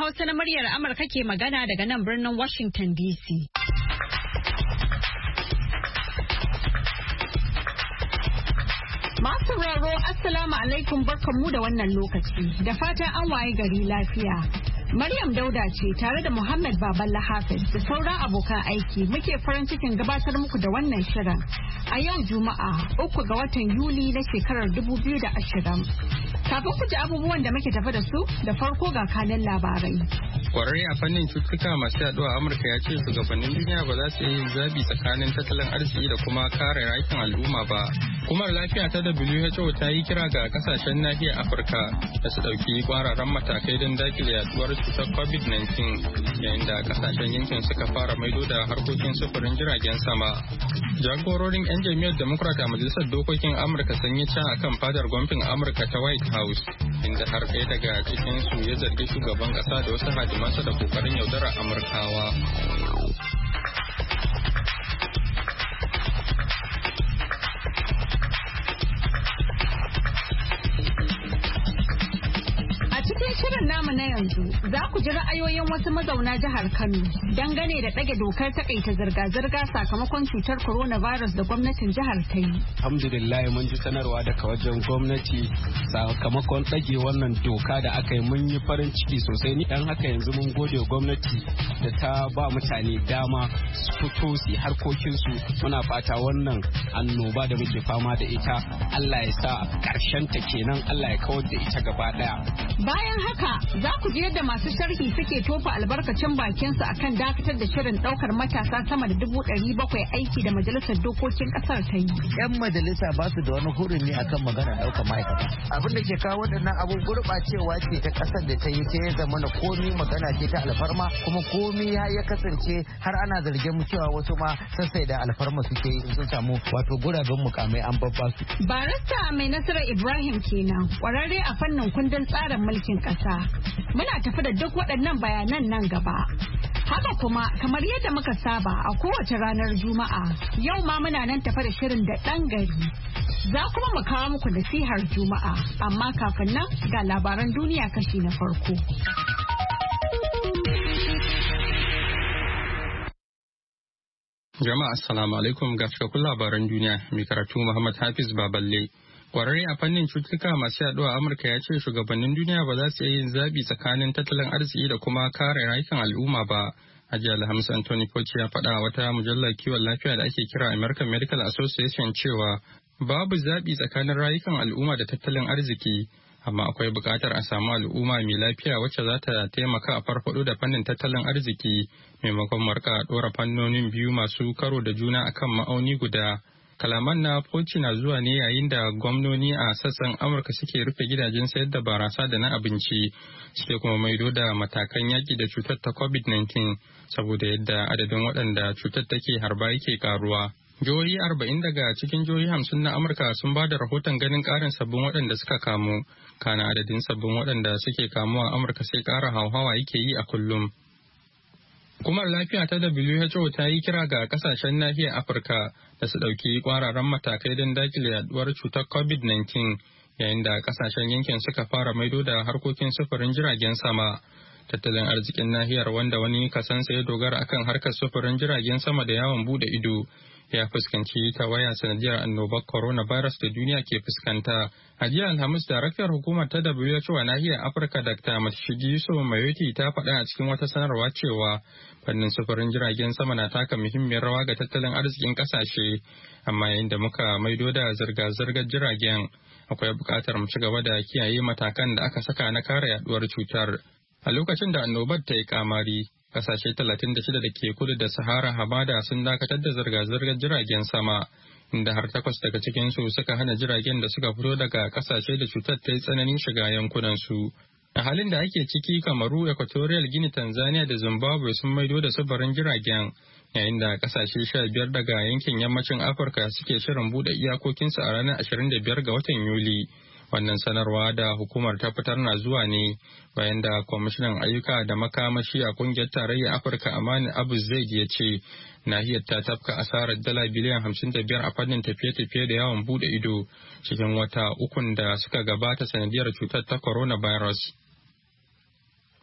Hausa na muryar Amurka ke magana daga nan birnin Washington DC. Masu raro Assalamu alaikum barkanmu da wannan lokaci da fatan an waye gari lafiya. Maryam Dauda ce tare da Muhammad Baballa Hafiz da sauran abokan aiki muke farin cikin gabatar muku da wannan shirin a yau Juma'a 3 ga watan Yuli na shekarar 2020. Kafin ku ji abubuwan da muke tafi da su da farko ga kanan labarai. Kwararre a fannin cututtuka masu yaduwa a Amurka ya ce shugabannin duniya ba za su yi zabi tsakanin tattalin arziki da kuma kare rayukan al'umma ba. Hukumar lafiya ta WHO ta yi kira ga kasashen nahiyar Afirka da su ɗauki kwararan matakai don dakile yaduwar cutar COVID-19 yayin da kasashen yankin suka fara maido da harkokin sufurin jiragen sama. Jagororin 'yan jam'iyyar Democrat a Majalisar Dokokin Amurka sun yi ca akan fadar gwamnatin Amurka ta White House inda har ɗaya daga cikin su ya zargi shugaban ƙasa da wasu hadimansa da kokarin yaudarar Amurkawa. Shirin namu na yanzu za ku ji ra'ayoyin wasu mazauna jihar Kano dangane da ɗage dokar takaita zirga-zirga sakamakon cutar coronavirus da gwamnatin jihar ta yi. Alhamdulillah mun ji sanarwa daga wajen gwamnati sakamakon ɗage wannan doka da aka yi mun yi farin ciki sosai ni dan haka yanzu mun gode gwamnati da ta ba mutane dama su fito su harkokinsu muna fata wannan annoba da muke fama da ita Allah ya sa ƙarshen ta kenan Allah ya kawar da ita gaba ɗaya. Bayan haka za ku ji yadda masu sharhi suke tofa albarkacin bakinsu akan dakatar da shirin daukar matasa sama da 700,000 aiki da majalisar dokokin kasar ta yi. 'Yan majalisa ba su da wani hurumi akan magana daukar ma'aikata. Abin da ke kawo waɗannan abun gurɓacewa ce ta kasar da ta yi ta ya zama na komi magana ce ta alfarma kuma komi ya kasance har ana zargin cewa wasu ma sassai da alfarma suke yi sun samu wato guraben mukamai an babba su. Barista mai nasarar Ibrahim kenan kwararre a fannin kundin tsarin mulkin ƙasa. Muna tafi da duk waɗannan bayanan nan gaba. Haka kuma kamar yadda muka saba a kowace ranar Juma'a yau ma muna nan tafi da shirin da ɗan gari. Za kuma mu kawo muku nasihar Juma'a amma kafin nan ga labaran duniya kashi na farko. Jama'a assalamu alaikum ga cikakkun labaran duniya mai karatu Muhammad Hafiz Baballe. Kwararre a fannin cututtuka masu yaduwa a Amurka ya ce shugabannin duniya ba za su iya yin zabi tsakanin tattalin arziki da kuma kare rayukan al'umma ba. A jiya Alhamis Anthony Fauci ya faɗa wata mujallar kiwon lafiya da ake kira American Medical Association cewa babu zabi tsakanin rayukan al'umma da tattalin arziki, amma akwai buƙatar a samu al'umma mai lafiya wacce za ta taimaka a farfaɗo da fannin tattalin arziki maimakon marka ɗora fannonin biyu masu karo da juna akan ma'auni guda. Kalaman na Fauci na zuwa ne yayin da gwamnoni a sassan Amurka suke rufe gidajen sayar da barasa da na abinci, suke kuma maido da matakan yaƙi da cutar ta COVID-19 saboda yadda adadin waɗanda cutar take harba yake karuwa. Jihohi 40 daga cikin jihohi 50 na Amurka sun ba da rahoton ganin ƙarin sabbin waɗanda suka kamu, kana adadin sabbin waɗanda suke kamuwa a Amurka sai ƙara hauhawa yake yi a kullum. Hukumar lafiya ta WHO ta yi kira ga kasashen nahiyar Afirka da su ɗauki kwararan matakai don dakile yaduwar cutar COVID-19 yayin da kasashen yankin suka fara maido da harkokin sufurin jiragen sama. Tattalin arzikin nahiyar wanda wani kasansa ya dogara akan harkar sufurin jiragen sama da yawon bude ido ya fuskanci tawaya sanadiyar annobar coronavirus da duniya ke fuskanta. A jiya Alhamis, daraktar hukumar ta WHO a nahiyar Afirka Dr. Matshidiso Yusuf Mayoti ta faɗa a cikin wata sanarwa cewa fannin sufurin jiragen sama na taka muhimmiyar rawa ga tattalin arzikin ƙasashe, amma yayin da muka maido da zirga-zirgar jiragen akwai buƙatar mu ci gaba da kiyaye matakan da aka saka na kare yaduwar cutar. A lokacin da annobar ta yi kamari, kasashe 36 da ke kudu da Sahara Hamada sun dakatar da zirga-zirgar jiragen sama, inda har 8 daga cikinsu suka hana jiragen da suka fito daga kasashe da cutar ta yi tsananin shiga yankunansu. A halin da ake ciki, Kamaru, Equatorial Guinea, Tanzania da Zimbabwe sun maido da sufurin jiragen, yayin da kasashe 15 daga yankin yammacin Afirka suke shirin buɗe iyakokinsu a ranar 25 ga watan Yuli. Wannan sanarwa da hukumar ta fitar na zuwa ne bayan da kwamishinan ayyuka da makamashi a kungiyar tarayyar Afirka Amani Abu Zaid ya ce nahiyar ta tafka asarar dala biliyan 55 a fannin tafiye-tafiye da yawon bude ido cikin wata ukun da suka gabata sanadiyar cutar ta coronavirus.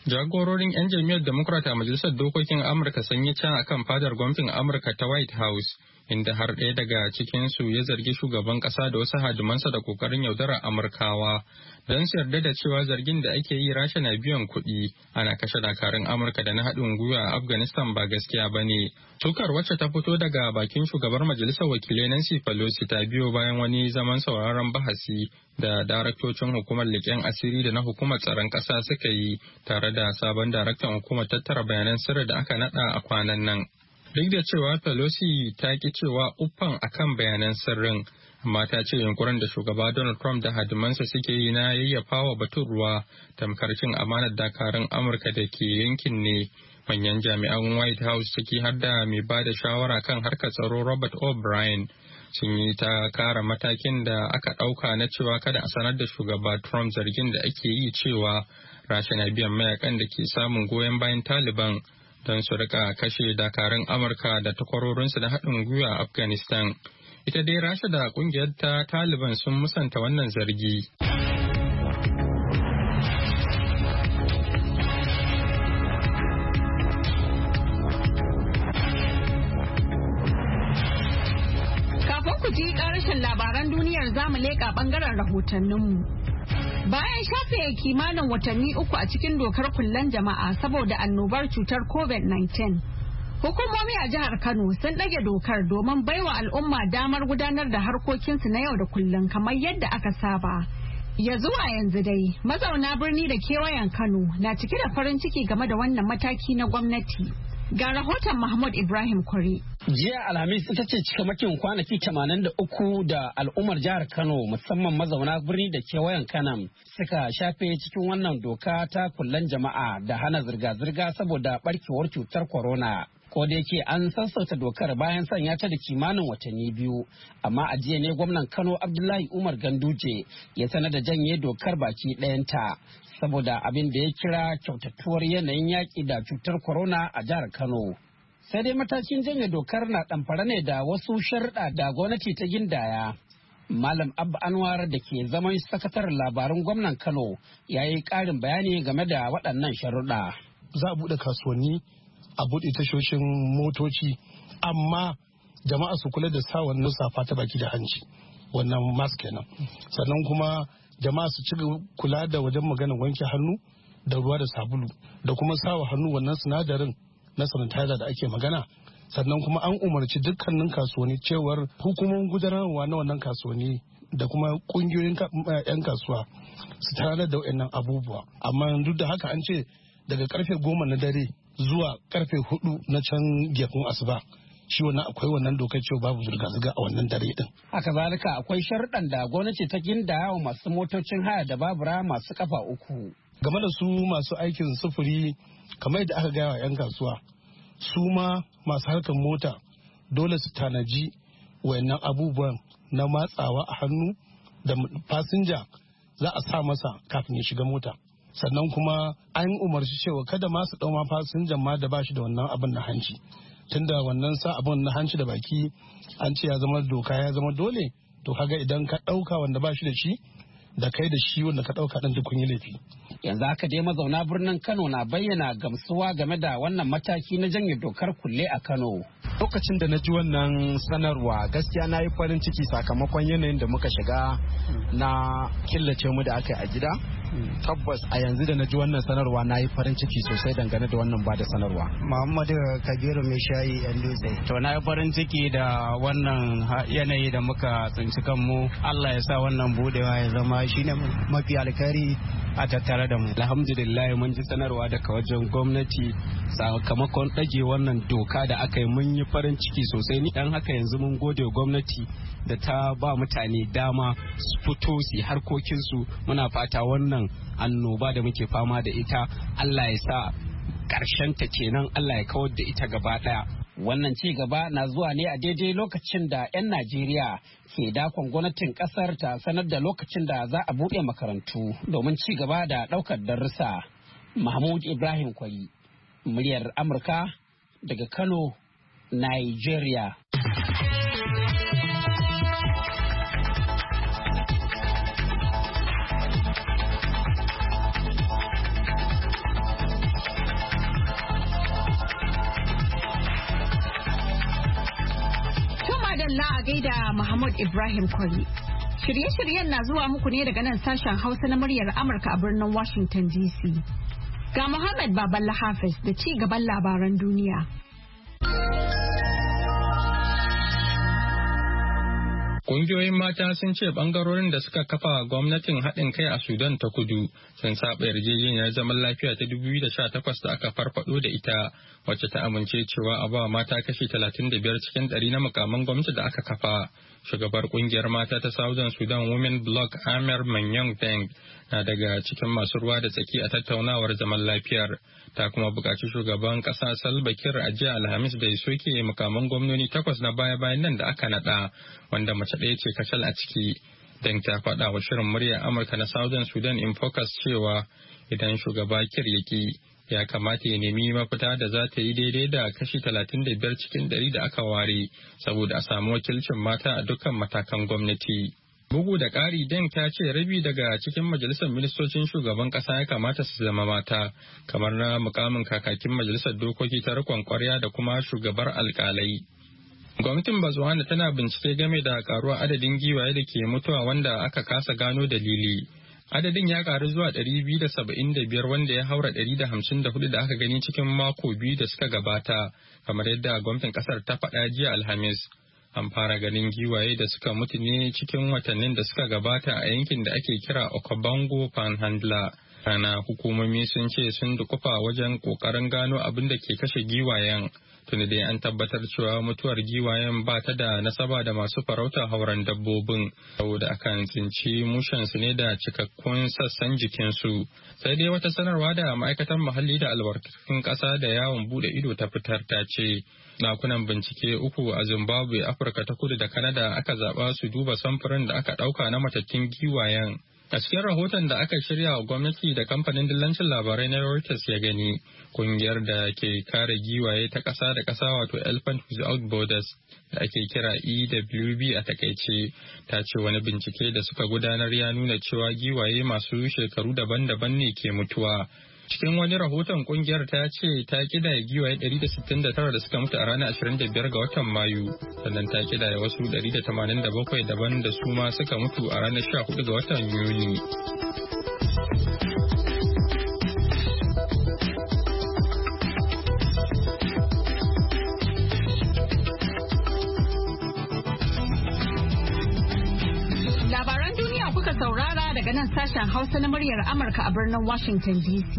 Jagororin 'yan jam'iyyar Democrat a Majalisar Dokokin Amurka sun yi can akan fadar gwamnatin Amurka ta White House, inda har ɗaya daga cikinsu ya zargi shugaban ƙasa da wasu hadimansa da ƙoƙarin yaudarar Amurkawa don su yarda da cewa zargin da ake yi Rasha na biyan kuɗi ana kashe dakarun Amurka da na haɗin gwiwa a Afghanistan ba gaskiya ba ne. Tukar wacce ta fito daga bakin shugabar Majalisar Wakilai Nancy Pelosi ta biyo bayan wani zaman sauraron bahasi da daraktocin hukumar leƙen asiri da na hukumar tsaron ƙasa suka yi tare da sabon daraktan hukumar tattara bayanan sirri da aka naɗa a kwanan nan. Duk da cewa Pelosi ta ki cewa uffan akan bayanan sirrin, amma ta ce yunkurin da shugaba Donald Trump da hadimansa suke yi na yayyafawa batun ruwa tamkar cin amanar dakarun Amurka da ke yankin ne. Manyan jami'an White House ciki har da mai ba da shawara kan harkar tsaro Robert O'Brien sun yi ta kara matakin da aka ɗauka na cewa kada a sanar da shugaba Trump zargin da ake yi cewa Rasha na biyan mayakan da ke samun goyon bayan Taliban don su rika kashe dakarun Amurka da takwarorinsu da haɗin gwiwa a Afghanistan. Ita dai Rasha da ƙungiyar ta Taliban sun musanta wannan zargi. Kafin ku ji ƙarashin labaran duniyar zamu leƙa ɓangaren rahotanninmu. Bayan shafe kimanin watanni 3 a cikin dokar kullen jama'a saboda annobar cutar COVID-19, hukumomi a jihar Kano sun ɗage dokar domin baiwa al'umma damar gudanar da harkokinsu na yau da kullum kamar yadda aka saba. Ya zuwa yanzu dai, mazauna birni da kewayen Kano na cike da farin ciki game da wannan mataki na gwamnati. Ga rahoton Mahmud Ibrahim Kwari. Jiya Alhamis ita ce cikamakin kwanaki 83 da al'ummar jihar Kano musamman mazauna birni da kewayen Kanam suka shafe cikin wannan doka ta kullen jama'a da hana zirga-zirga saboda barkewar cutar corona. Ko da yake an sassauta dokar bayan sanya ta da kimanin watanni 2, amma a jiya ne gwamnan Kano Abdullahi Umar Ganduje ya sanar da janye dokar baki ɗayanta saboda abin da ya kira kyautatuwar yanayin yaƙi da cutar corona a jihar Kano. Sai dai matakin janye dokar na ɗamfara ne da wasu sharuɗa da gwamnati ta gindaya. Malam Abba Anwar da ke zaman sakataren labarun gwamnan Kano ya yi ƙarin bayani game da waɗannan sharuɗa. Za a buɗe kasuwanni, a buɗe tashoshin motoci, amma jama'a su kula da sa wannan safa ta baki da hanci, wannan mask kenan. Sannan kuma jama'a su ci kula da wajen maganar wanke hannu da ruwa da sabulu da kuma sawa hannu wannan sinadarin na sanitizer da ake magana. Sannan kuma an umarci dukkanin kasuwanni cewar hukumomin gudanarwa na wannan kasuwanni da kuma kungiyoyin 'yan kasuwa su tarar da waɗannan abubuwa. Amma duk da haka an ce daga karfe 10 na dare zuwa karfe 4 na can gefen asuba shi wannan akwai wannan dokar cewa babu zirga-zirga a wannan dare din. Haka zalika akwai sharuɗan da gwamnati ta gindaya wa masu motocin haya da babura masu kafa 3. Game da su masu aikin sufuri kamar yadda aka gaya wa 'yan kasuwa, su ma masu harkar mota dole su tanaji wayannan abubuwan na matsawa a hannu da fasinja za a sa masa kafin ya shiga mota. Sannan kuma an umarci cewa kada ma su ɗauma fasinjan ma da ba shi da wannan abin na hanci. Tunda wannan sa abin na hanci da baki an ce ya zama doka ya zama dole, to kaga idan ka ɗauka wanda ba shi da shi da kai da shi wanda ka ɗauka ɗin duk kun yi laifi. Yanzu haka dai mazauna birnin Kano na bayyana gamsuwa game da wannan mataki na janye dokar kulle a Kano. Lokacin da na ji wannan sanarwa gaskiya na yi farin ciki sakamakon yanayin da muka shiga na killace mu da aka yi a gida. Tabbas a yanzu da na ji wannan sanarwa na yi farin ciki sosai dangane da wannan ba da sanarwa. Muhammadu Kabiru mai shayi yan dutse. To na yi farin ciki da wannan yanayi da muka tsinci kanmu. Allah ya sa wannan budewa ya zama shine mafi alkhairi a tattare da mu. Alhamdulillah mun ji sanarwa daga wajen gwamnati sakamakon ɗage wannan doka da aka yi mun yi farin ciki sosai. Ni dan haka yanzu mun gode gwamnati da ta ba mutane dama su fito su harkokinsu. Muna fata wannan annoba da muke fama da ita Allah ya sa ƙarshen ta kenan, Allah ya kawar da ita gaba ɗaya. Wannan ci gaba na zuwa ne a daidai lokacin da 'yan Najeriya ke dakon gwamnatin kasar ta sanar da lokacin da za a buɗe makarantu domin ci gaba da ɗaukar darussa. Mahmud Ibrahim Kwari, muryar Amurka daga Kano, Nigeria. Mahmud Ibrahim Kwari. Shirye-shiryen na zuwa muku ne daga nan sashen Hausa na muryar Amurka a birnin Washington DC. Ga Muhammad Baballa Hafiz da ci gaban labaran duniya. Ƙungiyoyin mata sun ce ɓangarorin da suka kafa gwamnatin haɗin kai a Sudan ta kudu sun saba yarjejeniyar zaman lafiya ta 2018 da aka farfado da ita, wacce ta amince cewa a ba mata kashi 35 cikin 100 na mukaman gwamnati da aka kafa. Shugabar ƙungiyar mata ta Southern Sudan Women Bloc Amer Manyong Deng na daga cikin masu ruwa da tsaki a tattaunawar zaman lafiyar. Ta kuma buƙaci shugaban ƙasa Salva Kiir a jiya Alhamis da ya soke mukaman gwamnoni 8 na baya-bayan nan da aka naɗa, wanda mace ɗaya ce kacal a ciki. Deng ta faɗa wa shirin muryar Amurka na Southern Sudan in Focus cewa idan shugaba Kiir ya ki, ya kamata ya nemi mafita da za ta yi daidai da kashi 35 cikin 100 da aka ware saboda a samu wakilcin mata a dukkan matakan gwamnati. Bugu da ƙari, Deng ta ce rabi daga cikin majalisar ministocin shugaban ƙasa ya kamata su zama mata, kamar na mukamin kakakin majalisar dokoki ta riƙon ƙwarya da kuma shugabar alƙalai. Gwamnatin Botswana tana bincike game da karuwar adadin giwaye da ke mutuwa wanda aka kasa gano dalili. Adadin ya karu zuwa 275 wanda ya haura 154 da aka gani cikin mako biyu da suka gabata, kamar yadda gwamnatin kasar ta faɗa jiya Alhamis. An fara ganin giwaye da suka mutu ne cikin watannin da suka gabata a yankin da ake kira Okavango Panhandle. Kana hukumomi sun ce sun dukufa wajen ƙoƙarin gano abin da ke kashe giwayen. Tuni dai an tabbatar cewa mutuwar giwayen ba ta da nasaba da masu farauta hauren dabbobin, saboda akan tsinci mushensu ne da cikakkun sassan jikinsu. Sai dai wata sanarwa da ma'aikatar muhalli da albarkatun ƙasa da yawon bude ido ta fitar ta ce ɗakunan bincike 3 a Zimbabwe, Afirka ta kudu da Canada aka zaɓa su duba samfurin da aka ɗauka na matattun giwayen. A cikin rahoton da aka shirya wa gwamnati da kamfanin dillancin labarai na Reuters ya gani, kungiyar da ke kare giwaye ta ƙasa da ƙasa wato Elephant Without Borders da ake kira EWB a takaice, ta ce wani bincike da suka gudanar ya nuna cewa giwaye masu shekaru daban-daban ne ke mutuwa. Cikin wani rahoton kungiyar ta ce ta kidaya giwaye 169 da suka mutu a ranar 25 ga watan Mayu, sannan ta kidaya wasu 187 daban da su ma suka mutu a ranar 14 ga watan Yuni. Labaran duniya kuka saurara daga nan sashen Hausa na muryar Amurka a birnin Washington DC.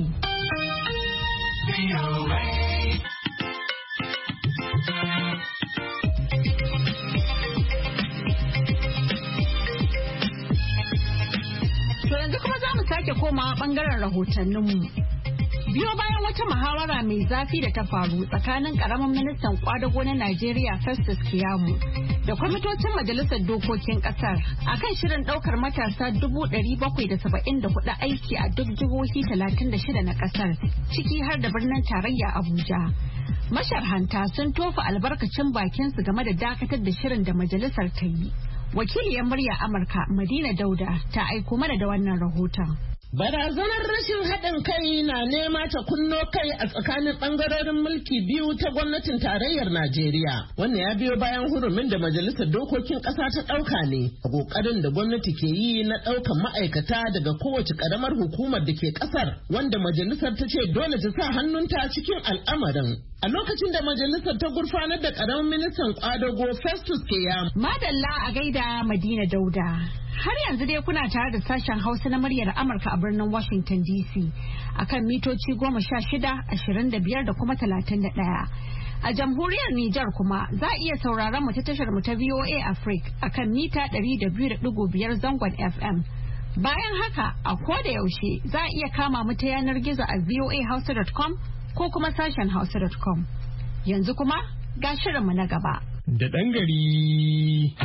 To yanzu kuma za mu sake komawa bangaren rahotanninmu. Biyo bayan wata muhawara mai zafi da ta faru tsakanin karamin ministan kwadago na Najeriya Festus Keyamo da kwamitocin majalisar dokokin kasar akan shirin daukar matasa 774 aiki a duk jihohi 36 na kasar, ciki har da birnin tarayya Abuja. Masharhanta sun tofa albarkacin bakinsu game da dakatar da shirin da majalisar ta yi. Wakiliyar murya Amurka Madina Dauda ta aiko mana da wannan rahoton. Barazanar rashin haɗin kai na nema ta kunno kai a tsakanin ɓangarorin mulki biyu ta gwamnatin tarayyar Najeriya. Wannan ya biyo bayan hurumin da Majalisar Dokokin ƙasa ta ɗauka ne a ƙoƙarin da gwamnati ke yi na ɗaukan ma'aikata daga kowace ƙaramar hukumar da ke ƙasar, wanda majalisar ta ce dole ta sa hannunta cikin al'amarin. A lokacin da majalisar ta gurfanar da ƙaramin ministan ƙwadago Festus Keyamo. Madalla a gaida Madina Dauda. Har yanzu dai kuna tare da sashen Hausa na muryar Amurka a birnin Washington DC akan mitoci 16, 25 da kuma 31. A jamhuriyar Nijar kuma za a iya sauraron mu ta tashar mu ta VOA Africa akan mita 200.5 zangon FM. Bayan haka a koda yaushe za a iya kama mu ta yanar gizo a voahausa.com ko kuma sashen hausa.com. Yanzu kuma ga shirinmu na gaba. Da ɗan gari.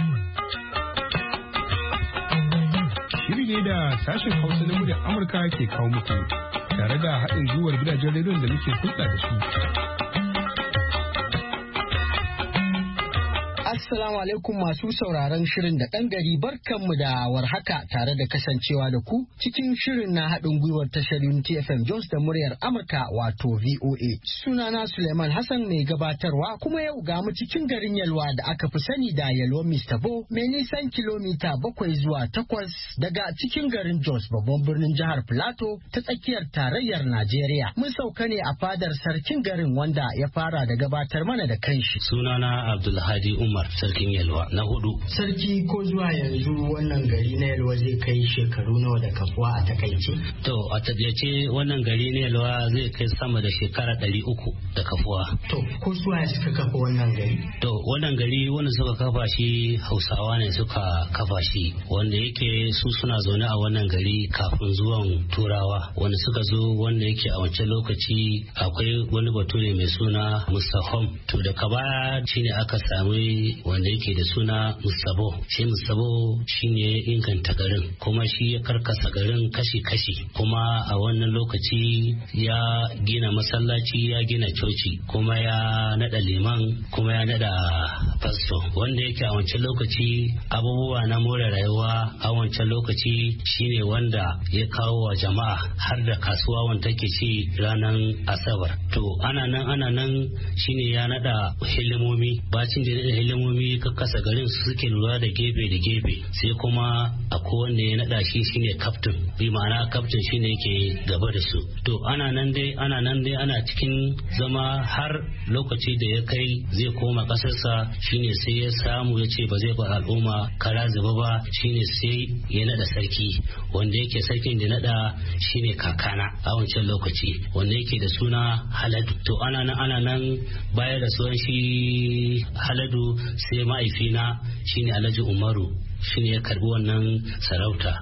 Shiri ne da sashen Hausa na muryar Amurka ke kawo muku tare da haɗin gwiwar gidajen rediyon da muke hulɗa da su. Assalamu alaikum masu sauraron shirin da ɗan gari, barkanmu da warhaka tare da kasancewa da ku cikin shirin na haɗin gwiwar tashar Unity FM Jos da muryar Amurka wato VOA. Sunana Suleiman Hassan mai gabatarwa, kuma yau ga mu cikin garin Yalwa da aka fi sani da Yalwa Mr. Bo mai nisan kilomita 7 zuwa 8 daga cikin garin Jos babban birnin jihar Plateau ta tsakiyar tarayyar Najeriya. Mun sauka ne a fadar sarkin garin wanda ya fara da gabatar mana da kanshi. Sunana Abdulhadi Umar, sarkin Yalwa na 4. Sarki, ko zuwa yanzu wannan gari na Yalwa zai kai shekaru nawa da kafuwa a takaice? To a takaice wannan gari na Yalwa zai kai sama da shekara 300 da kafuwa. To ko suwaye suka kafa wannan gari? To wannan gari wanda suka kafa shi Hausawa ne suka kafa shi, wanda yake su suna zaune a wannan gari kafin zuwan Turawa, wanda suka zo wanda yake a wancan lokaci akwai wani bature mai suna Mustahom. To daga baya shine aka sami wanda yake da suna Mustabo. Shi Mustabo shine inganta garin, kuma shi ya karkasa garin kashi-kashi, kuma a wannan lokaci ya gina masallaci, ya gina coci, kuma ya nada liman, kuma ya nada fasto, wanda yake a wancan lokaci abubuwa na more rayuwa a wancan lokaci shine wanda ya kawo wa jama'a har da kasuwa wanda take ci ranar Asabar. To ana nan shine ya nada hilimomi, bacin da nada hilimomi ka kasa garin su suke lura da gefe da gefe, sai kuma akwai wanda ya nada shi shine captain, bi ma'ana captain shine yake gaba da su. To ana nan dai ana cikin zama har lokaci da ya kai zai koma kasarsa, shine sai ya samu ya ce ba zai ba al'umma kara zuba ba, shine sai ya nada sarki, wanda yake sarkin da nada shine kakana a wancan lokaci, wanda yake da suna Haladu. To ana nan baya da sunan shi Haladu sai ma'aifina shine Alhaji Umaru shine ya karbi wannan sarauta.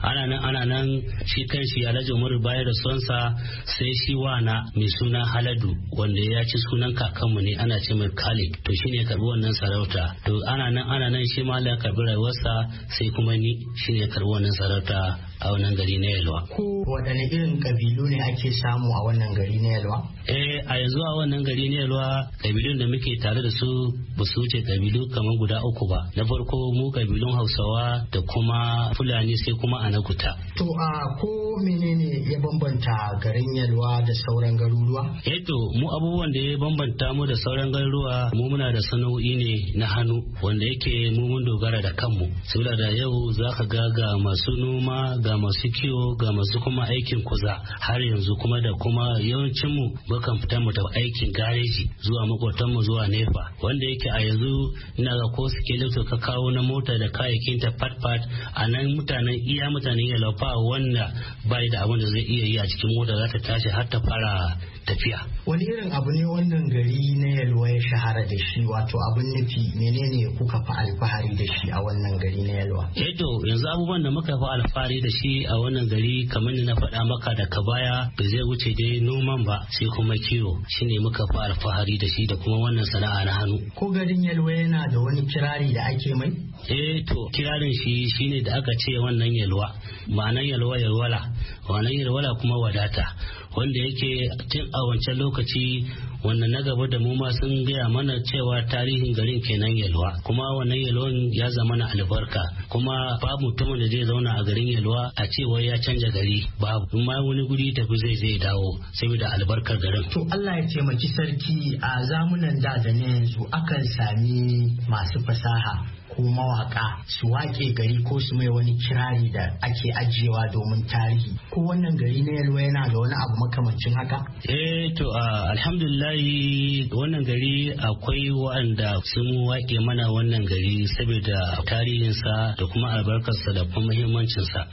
Ana nan shi kanshi Alhaji Umaru baya da sonsa sai shi wana mai suna Haladu, wanda ya ci sunan kakanmu ne, ana ce mai Kalik, to shine ya karbi wannan sarauta. To ana nan shi ma ya karbi rayuwarsa, sai kuma ni shine ya karbi wannan sarauta a wannan gari na Yalwa. Ko waɗanne irin kabilu ne ake samu a wannan gari na Yalwa? A yanzu a wannan gari na Yalwa kabilun da muke tare da su ba su wuce kabilu kamar guda 3 ba. Na farko mu kabilun Hausawa da kuma Fulani, sai kuma Anakuta. To ko menene ya bambanta garin Yalwa da sauran garuruwa? To mu abubuwan da ya bambanta mu da sauran garuruwa, mu muna da sana'o'i ne na hannu wanda yake mu mun dogara da kanmu. Saboda da yau zaka ga masu noma, ga masu kiwo, ga masu kuma aikin kuza har yanzu, kuma da kuma yawancin mu mukan fita mu da aikin gareji zuwa makwatan mu zuwa nefa, wanda yake a yanzu ina ga ko skeleto ka kawo na mota da kayayyakin ta pat a nan mutanen Yalwa wanda bai da abin da zai iya yi a cikin mota za ta tashi har ta fara tafiya. Wani irin abu ne wannan gari na Yalwa ya shahara da shi, wato abin nufi menene kuka fi alfahari da shi a wannan gari na Yalwa? Yanzu abubuwan da muka fi alfahari da shi a wannan gari kamar ni na faɗa maka daga baya ba zai wuce dai noman ba, sai kuma kiwo shine muka fi alfahari da shi, da kuma wannan sana'a na hannu. Ko garin Yalwa yana da wani kirari da ake mai? Kirarin shi shine da aka ce wannan Yalwa, ma'anan Yalwa yalwala, ma'anan yalwala kuma wadata, wanda yake tun a wancan lokaci wannan na gaba da mu ma sun gaya mana cewa tarihin garin kenan Yalwa, kuma wannan Yalwan ya zama na albarka, kuma babu mutumin da zai zauna a garin Yalwa a cewa ya canja gari, babu, in ma wani guri tafi zai dawo saboda albarkar garin. To Allah ya taimaki sarki, a zamunan da na yanzu akan sami masu fasaha ko mawaka su wake gari ko su mai wani kirari da ake ajiyewa domin tarihi, ko wannan gari na Yalwa yana da wani abu makamancin haka? Alhamdulillah wannan gari akwai wa'anda sun wake mana wannan gari saboda tarihinsa da kuma albarkarsa da kuma muhimmancinsa.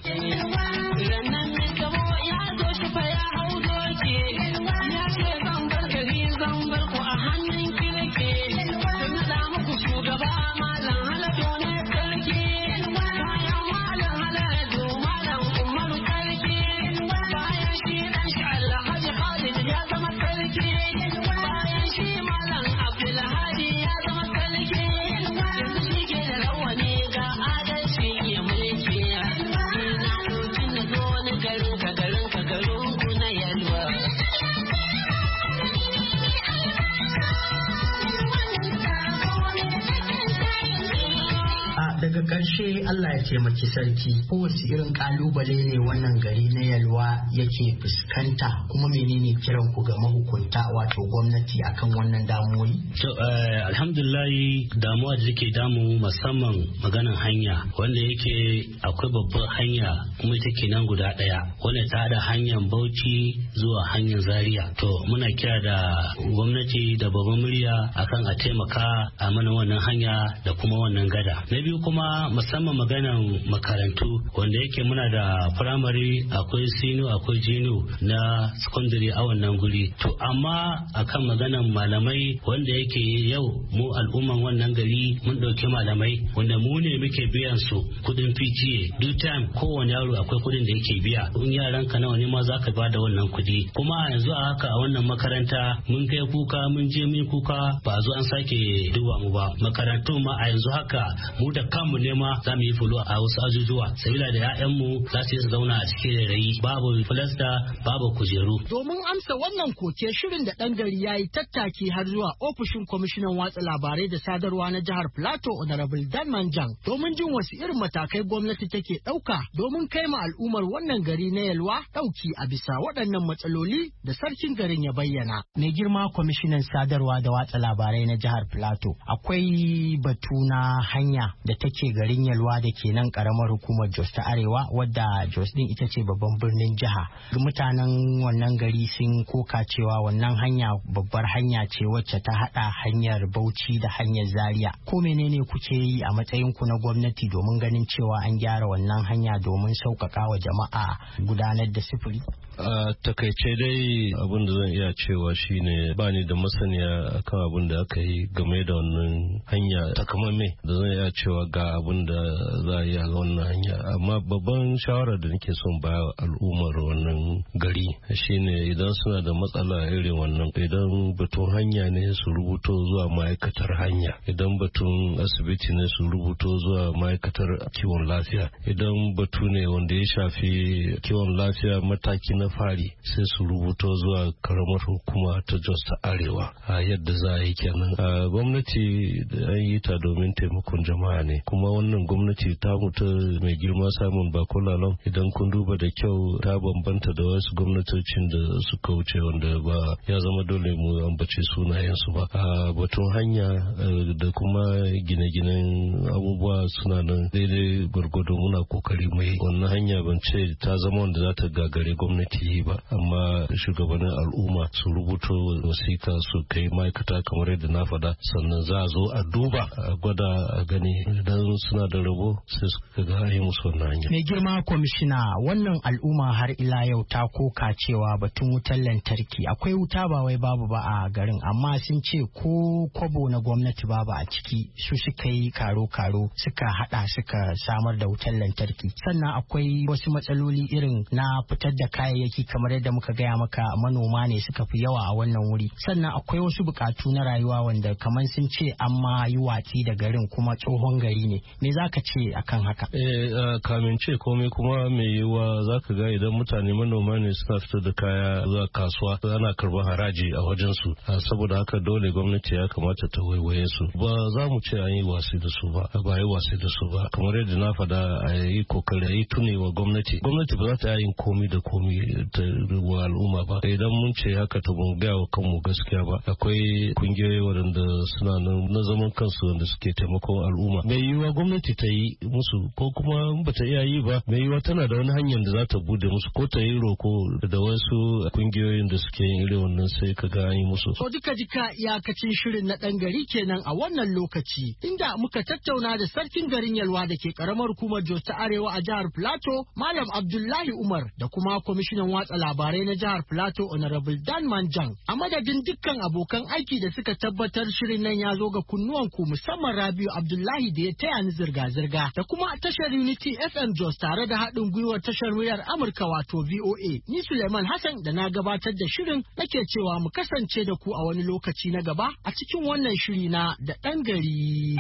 ƙarshe Allah ya taimaki sarki, kowace irin ƙalubale ne wannan gari na Yalwa yake fuskanta, kuma menene kiran ku ga mahukunta wato gwamnati akan wannan damuwoyi? To alhamdulillah, damuwa da take damu musamman maganan hanya, wanda yake akwai babbar hanya kuma take nan guda ɗaya wanda ta hada hanyar Bauchi zuwa hanyar Zaria. To muna kira da gwamnati da babban murya akan a taimaka a mana wannan hanya da kuma wannan gada. Na biyu kuma musamman maganan makarantu, wanda yake muna da firamare, akwai sino, akwai jino na secondary a wannan guri. To amma akan maganan malamai, wanda yake yau mu al'umman wannan gari mun ɗauki malamai wanda mu ne muke biyan su kudin PTA duk time, kowane yaro akwai kudin da yake biya. In yaran ka nawa ne ma za ka ba da wannan kudi. Kuma yanzu a haka a wannan makaranta mun kai kuka, mun je mun kuka, ba zo an sake duba mu ba. Makarantu ma a yanzu haka mu da kanmu ne ma za mu yi fulo a wasu ajujuwa sabila da 'ya'yanmu za su yi su zauna a cikin rayi, babu filasta, babu kujeru. Domin amsa wannan koke, shirin da ɗan gari ya yi tattaki har zuwa ofishin kwamishinan watsa labarai da sadarwa na jihar Plateau Honorable Dan Manjang domin jin wasu irin matakai gwamnati take ɗauka domin kai ma al'ummar wannan gari na Yalwa ɗauki a bisa waɗannan matsaloli da sarkin garin ya bayyana. Mai girma kwamishinan sadarwa da watsa labarai na jihar Plateau, akwai batu na hanya da take garin Yalwa da ke nan karamar hukumar Jos ta Arewa, wadda Jos din ita ce babban birnin jiha. Mutanen wannan gari sun koka cewa wannan hanya babbar hanya ce wacce ta hada hanyar Bauchi da hanyar Zaria. Ko menene kuke yi a matsayin ku na gwamnati domin ganin cewa an gyara wannan hanya domin sauƙaƙa wa jama'a gudanar da sufuri? A takaice dai abin da zan iya cewa shine ba ni da masaniya akan abin da aka yi game da wannan hanya takamaimai da zan iya cewa ga abin da za a yi a wannan hanya, amma babban shawara da nake son ba al'ummar wannan gari shine idan suna da matsala irin wannan, idan batun hanya ne su rubuto zuwa ma'aikatar hanya, idan batun asibiti ne su rubuto zuwa ma'aikatar kiwon lafiya, idan batu ne wanda ya shafi kiwon lafiya mataki na fari sai su rubuto zuwa karamar hukuma ta Jos ta Arewa. A yadda za a yi kenan, gwamnati an yi ta domin taimakon jama'a ne, kuma wannan gwamnati ta mutu mai girma Simon Bakolalon, idan kun duba da kyau ta bambanta da wasu gwamnatocin da suka wuce wanda ba ya zama dole mu ambace sunayensu ba. Batun hanya da kuma gine-ginen abubuwa suna nan daidai gwargwado, muna kokari mai wannan hanya ban ce ta zama wanda za ta gagare gwamnati yi ba, amma shugabannin al'umma su rubuto wasika su kai ma'aikata kamar yadda na faɗa, sannan za a zo a duba a gwada a gani idan suna da rabo sai su ga yi musu wannan hanya. Mai girma kwamishina, wannan al'umma har ila yau ta koka cewa batun wutar lantarki, akwai wuta ba wai babu ba a garin, amma sun ce ko kwabo na gwamnati babu a ciki, su suka yi karo-karo suka hada suka samar da wutar lantarki. Sannan akwai wasu matsaloli irin na fitar da kayayyaki kamar yadda muka gaya maka, manoma ne suka fi yawa a wannan wuri. Sannan akwai wasu bukatu na rayuwa wanda kamar sun ce an ma yi watsi da garin kuma tsohon gari ne. Me za ka ce akan haka? Kamin ce komai kuma mai yiwuwa za ka ga idan mutane manoma ne suna fitar da kaya zuwa kasuwa ana karɓar haraji a wajensu, saboda haka dole gwamnati ya kamata ta waiwaye su. Ba za mu ce an yi wasi da su ba, ba yi wasi da su ba. Kamar yadda na faɗa, a yi kokari, a yi tuni wa gwamnati. Gwamnati ba za ta yin komi da komi ta wa al'umma ba. Idan mun ce haka ta mun gaya wa kanmu gaskiya ba. Akwai kungiyoyi waɗanda suna nan na zaman kansu wanda suke taimakon al'umma. Mai yiwuwa gwamnati ta yi musu, ko kuma ba ta iya yi ba, mai yiwuwa tana da wani hanyar da za ta bude musu, ko ta yi roko da wasu kungiyoyin da suke yin irin wannan sai ka ga an yi musu. So duka iyakacin shirin na ɗan gari kenan a wannan lokaci, inda muka tattauna da sarkin garin Yalwa da ke karamar hukumar Jos ta Arewa a jihar Plateau, Malam Abdullahi Umar, da kuma kwamishinan watsa labarai na jihar Plateau Honorable Dan Manjang. A madadin dukkan abokan aiki da suka tabbatar shirin nan ya zo ga kunnuwanku, musamman Rabiu Abdullahi da ya taya ni zirga-zirga, da kuma tashar Unity FM Jos tare da haɗin gwiwar tashar muryar Amurka wato VOA. Ni Suleiman Hassan da na gabatar da shirin nake cewa mu kasance da ku a wani lokaci na gaba a cikin wannan shiri na da ɗan gari.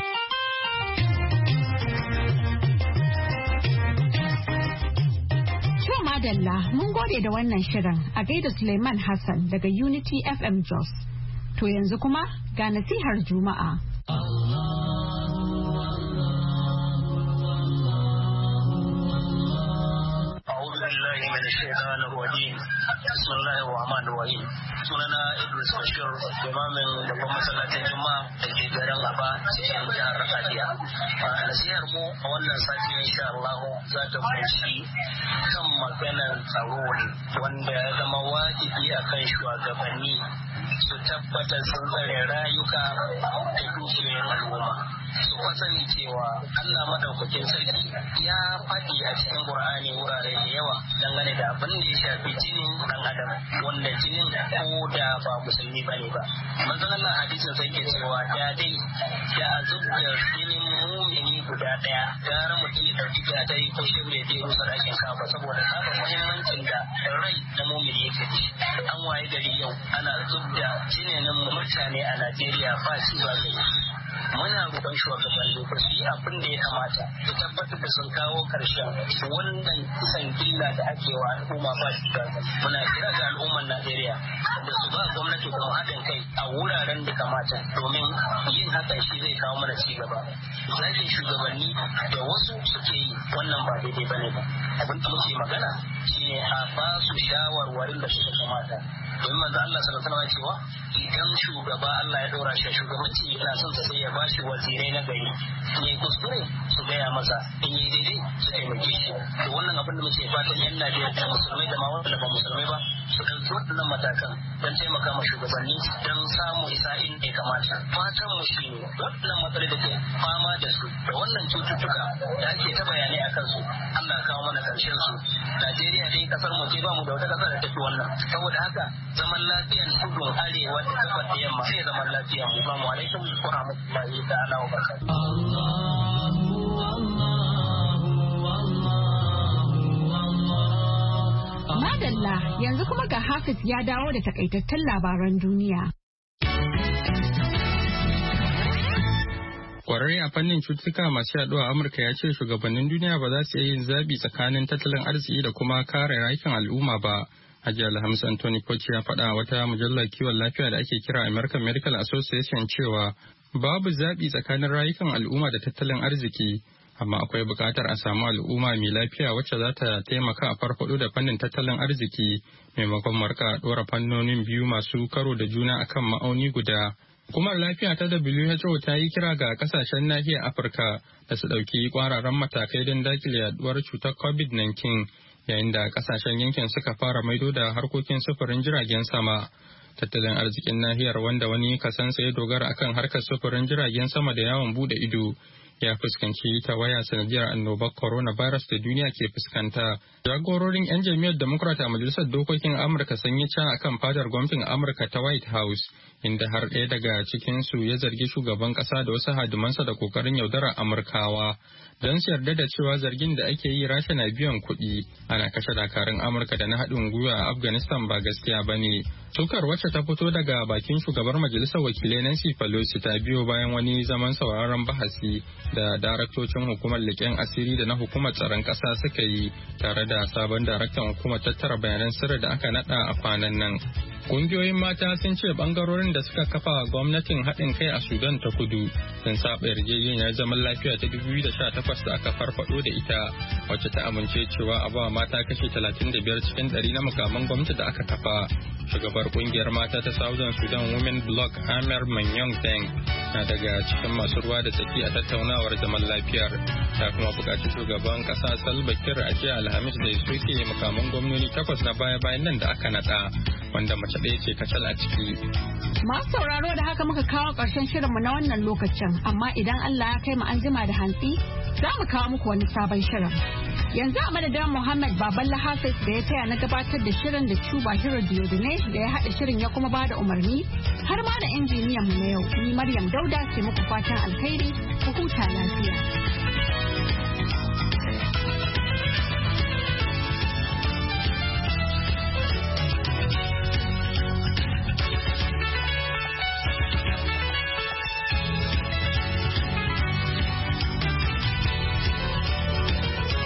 Madalla, mun gode da wannan shirin a gaida Suleiman Hassan daga Unity FM Jos. To yanzu kuma ga nasihar Juma'a. من الشيطان الرجيم بسم الله الرحمن الرحيم sunana Idris Bashir imamin babban masallacin Juma'a da ke garin Aba cikin jihar Hadiya. Nasihar mu a wannan sati insha Allah za ta kunshi kan maganar tsaro ne wanda ya zama wajibi akan shugabanni su tabbatar sun tsare rayuka da dukiyoyin al'umma. Su sani cewa Allah madaukakin sarki ya faɗi a cikin Qur'ani wurare da yawa dangane da abin da ya shafi jinin ɗan adam wanda jinin ko da ba musulmi bane ba. Manzon Allah hadisin sai ke cewa da dai da zubda jinin mumini guda ɗaya gara mutum ya ɗauki gatari ko shebure ya rusa ɗakin Ka'aba saboda sabon muhimmancin da rai na mumini yake ci. An waye gari yau ana zubda jinin mutane a Najeriya ba shi ba mai. Muna roƙon shugabanni ba su yi abin da ya kamata su tabbatar da sun kawo ƙarshen wannan kisan gilla da ake wa al'umma ba shi ba. Muna kira ga al'ummar Najeriya da su ba gwamnati kuma haɗin kai a wuraren da kamata domin yin hakan shi zai kawo mana ci gaba. Zagin shugabanni da wasu suke yi wannan ba daidai bane ba. Abin da muke magana shine a ba su shawarwarin da suka kamata. Domin manzo Allah sallallahu alaihi wasallam cewa idan shugaba Allah ya dora shi shugabanci yana son sa sai ya bashi wazirai na gari in yi kuskure su gaya masa in yi daidai su taimake shi. To wannan abin da muke fatan yan Najeriya da musulmai da ma wanda ba musulmai ba su ɗauki waɗannan matakan don taimaka ma shugabanni don samu isa in ya kamata. Fatan mu shi ne waɗannan matsaloli da ke fama da su da wannan cututtuka da ake ta bayanai a kansu Allah ya kawo mana ƙarshen su. Najeriya dai kasar mu ce ba mu da wata ƙasa da tafi wannan. Saboda haka zaman lafiyan kudu arewa da gabar da yamma sai zaman lafiya mu. Assalamu alaikum wa rahmatullahi ta'ala wa barakatuh. Madalla yanzu kuma ga Hafiz ya dawo da takaitattun labaran duniya. Kwararre a fannin cututtuka masu yaduwa a Amurka ya ce shugabannin duniya ba za su iya yin zabi tsakanin tattalin arziki da kuma kare rayukan al'umma ba. Hajiya Alhamis Anthony Fauci ya faɗa wata mujallar kiwon lafiya da ake kira American Medical Association cewa babu zabi tsakanin rayukan al'umma da tattalin arziki. Amma akwai buƙatar a samu al'umma mai lafiya wacce za ta taimaka a farfaɗo da fannin tattalin arziki maimakon marka ɗora fannonin biyu masu karo da juna akan ma'auni guda. Hukumar lafiya ta WHO ta yi kira ga kasashen nahiyar Afirka da su ɗauki ƙwararren matakai don dakile yaduwar cutar COVID-19 yayin da kasashen yankin suka fara maido da harkokin sufurin jiragen sama. Tattalin arzikin nahiyar wanda wani kasansa ya dogara akan harkar sufurin jiragen sama da yawon bude ido ya fuskanci tawaya sanadiyar annobar coronavirus da duniya ke fuskanta. Jagororin 'yan jam'iyyar Democrat a Majalisar Dokokin Amurka sun yi ca akan fadar gwamnatin Amurka ta White House, inda har ɗaya daga cikinsu ya zargi shugaban ƙasa da wasu hadimansa da ƙoƙarin yaudarar Amurkawa. Don su yarda da cewa zargin da ake yi Rasha na biyan kuɗi ana kashe dakarun Amurka da na haɗin gwiwa a Afghanistan ba gaskiya ba ne. Sukar wacce ta fito daga bakin shugabar Majalisar Wakilai Nancy Pelosi ta biyo bayan wani zaman sauraron bahasi da daraktocin hukumar leƙen asiri da na hukumar tsaron ƙasa suka yi tare da sabon daraktan hukumar tattara bayanan sirri da aka naɗa a kwanan nan. Ƙungiyoyin mata sun ce bangarorin da suka kafa gwamnatin haɗin kai a Sudan ta kudu sun saba yarjejeniyar zaman lafiya ta 2018 da aka farfado da ita wacce ta amince cewa a ba mata kashi 35 cikin 100 na mukaman gwamnati da aka kafa. Shugabar kungiyar mata ta Southern Sudan Women Bloc Amer Manyong Deng na daga cikin masu ruwa da tsaki a tattaunawar zaman lafiyar. Ta kuma buƙaci shugaban ƙasa Salva Kiir a jiya Alhamis da ya soke mukaman gwamnoni 8 na baya-bayan nan da aka naɗa wanda mace ɗaya ce kacal a ciki. Masu sauraro da haka muka kawo ƙarshen shirinmu na wannan lokacin, amma idan Allah ya kai mu an jima da hantsi za mu kawo muku wani sabon shirin. Yanzu a madadin Muhammad Baballa Hafiz da ya taya na gabatar da shirin da Cuba Hero Diodune da ya haɗa shirin ya kuma bada umarni har ma da injiniyan mu na yau ni Maryam Dauda ke muku fatan alkhairi ku huta lafiya.